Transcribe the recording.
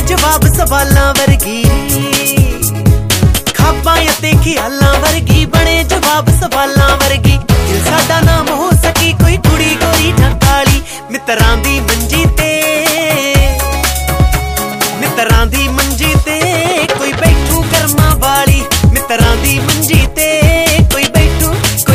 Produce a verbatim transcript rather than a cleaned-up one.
जवाब सवालां वर्गी खाबां ते ख्यालां वर्गी बने जवाब सवालां वर्गी दिल साडा नाम हो सकी कोई कुड़ी गोरी ना काली मित्रां दी मंजी ते मित्रां दी मंजी ते कोई बैठू कर्मां वाली मित्रां दी मंजी